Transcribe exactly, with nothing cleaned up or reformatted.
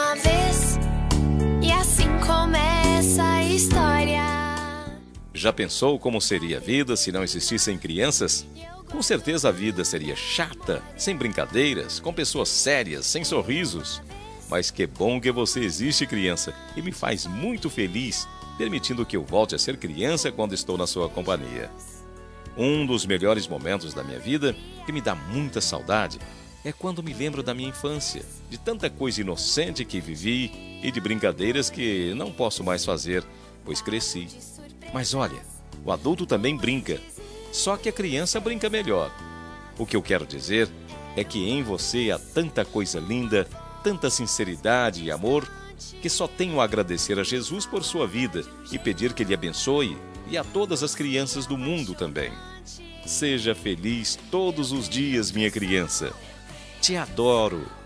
uma vez, e assim começa a história. Já pensou como seria a vida se não existissem crianças? Com certeza a vida seria chata, sem brincadeiras, com pessoas sérias, sem sorrisos. Mas que bom que você existe, criança, e me faz muito feliz, permitindo que eu volte a ser criança quando estou na sua companhia. Um dos melhores momentos da minha vida, que me dá muita saudade, é quando me lembro da minha infância, de tanta coisa inocente que vivi e de brincadeiras que não posso mais fazer, pois cresci. Mas olha, o adulto também brinca, só que a criança brinca melhor. O que eu quero dizer é que em você há tanta coisa linda, tanta sinceridade e amor, que só tenho a agradecer a Jesus por sua vida e pedir que Ele abençoe e a todas as crianças do mundo também. Seja feliz todos os dias, minha criança. Te adoro.